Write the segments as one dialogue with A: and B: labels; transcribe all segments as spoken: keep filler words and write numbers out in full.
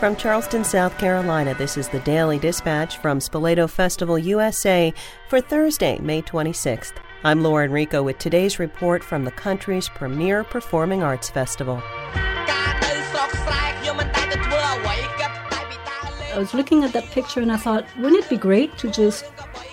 A: From Charleston, South Carolina, this is the Daily Dispatch from Spoleto Festival U S A for Thursday, May twenty-sixth. I'm Lauren Rico with today's report from the country's premier performing arts festival.
B: I was looking at that picture and I thought, wouldn't it be great to just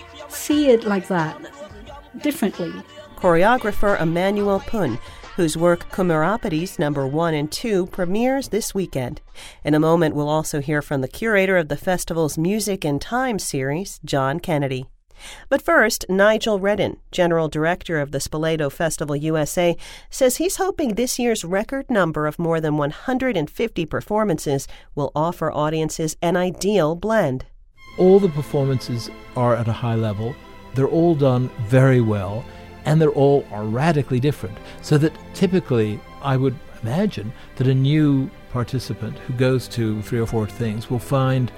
B: see it like that, differently?
A: Choreographer Emmanuel Pun, whose work Kumarapati's number one and two premieres this weekend. In a moment, we'll also hear from the curator of the festival's Music in Time series, John Kennedy. But first, Nigel Redden, General Director of the Spoleto Festival U S A, says he's hoping this year's record number of more than one hundred fifty performances will offer audiences an ideal blend.
C: All the performances are at a high level. They're all done very well, and they're all are radically different. So that typically, I would imagine that a new participant who goes to three or four things will find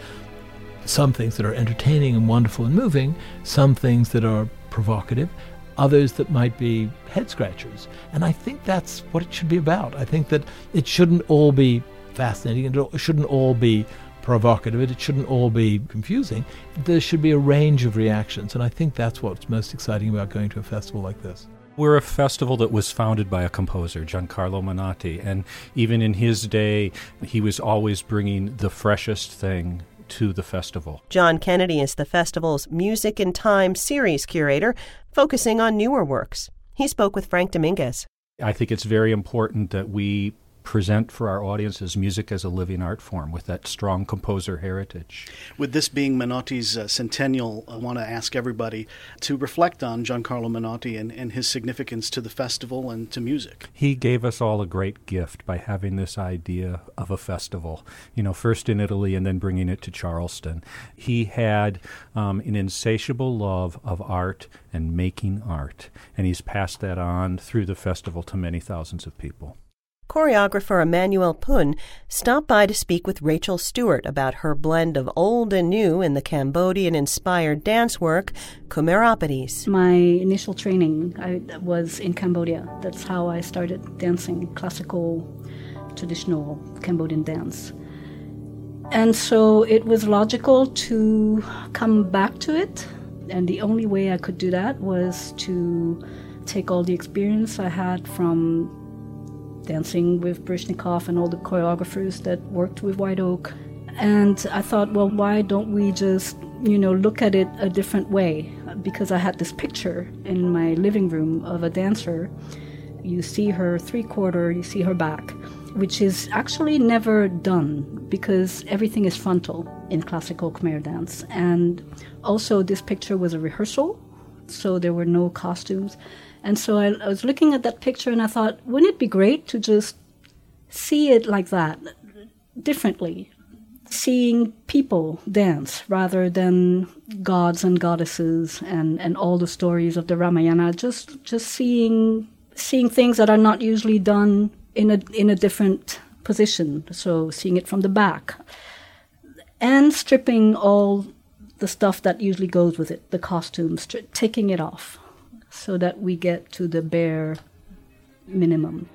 C: some things that are entertaining and wonderful and moving, some things that are provocative, others that might be head-scratchers. And I think that's what it should be about. I think that it shouldn't all be fascinating, and it shouldn't all be provocative, it shouldn't all be confusing. There should be a range of reactions, and I think that's what's most exciting about going to a festival like this.
D: We're a festival that was founded by a composer, Giancarlo Menotti, and even in his day, he was always bringing the freshest thing to the festival.
A: John Kennedy is the festival's Music in Time series curator, focusing on newer works. He spoke with Frank Dominguez.
D: I think it's very important that we present for our audiences music as a living art form with that strong composer heritage.
E: With this being Menotti's uh, centennial, I want to ask everybody to reflect on Giancarlo Menotti and, and his significance to the festival and to music.
D: He gave us all a great gift by having this idea of a festival, you know, first in Italy and then bringing it to Charleston. He had um, an insatiable love of art and making art, and he's passed that on through the festival to many thousands of people.
A: Choreographer Emmanuel Pun stopped by to speak with Rachel Stewart about her blend of old and new in the Cambodian-inspired dance work, Kumarapati's.
B: My initial training I, was in Cambodia. That's how I started dancing classical, traditional Cambodian dance. And so it was logical to come back to it, and the only way I could do that was to take all the experience I had from dancing with Baryshnikov and all the choreographers that worked with White Oak. And I thought, well, why don't we just, you know, look at it a different way? Because I had this picture in my living room of a dancer. You see her three-quarter, you see her back, which is actually never done because everything is frontal in classical Khmer dance. And also this picture was a rehearsal, so there were no costumes. And so I, I was looking at that picture and I thought, wouldn't it be great to just see it like that, differently? Seeing people dance rather than gods and goddesses and, and all the stories of the Ramayana, just just seeing seeing things that are not usually done in a in a different position. So seeing it from the back. And stripping all the stuff that usually goes with it, the costumes, stri- taking it off, so that we get to the bare minimum.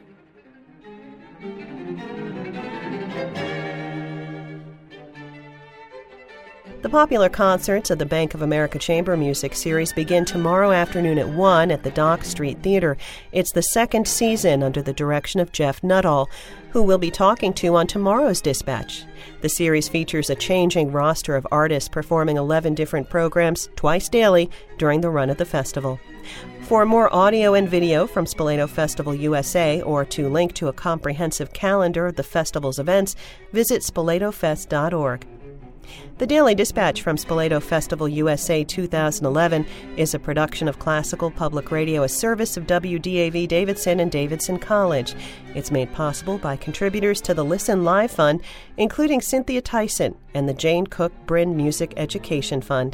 A: The popular concerts of the Bank of America Chamber Music Series begin tomorrow afternoon at one at the Dock Street Theater. It's the second season under the direction of Jeff Nuttall, who we'll be talking to on tomorrow's Dispatch. The series features a changing roster of artists performing eleven different programs twice daily during the run of the festival. For more audio and video from Spoleto Festival U S A or to link to a comprehensive calendar of the festival's events, visit spoleto fest dot org. The Daily Dispatch from Spoleto Festival U S A two thousand eleven is a production of Classical Public Radio, a service of W D A V Davidson and Davidson College. It's made possible by contributors to the Listen Live Fund, including Cynthia Tyson and the Jane Cook Bryn Music Education Fund.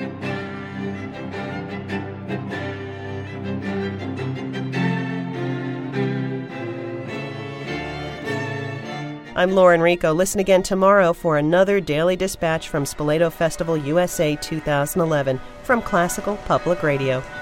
A: I'm Lauren Rico. Listen again tomorrow for another Daily Dispatch from Spoleto Festival U S A two thousand eleven from Classical Public Radio.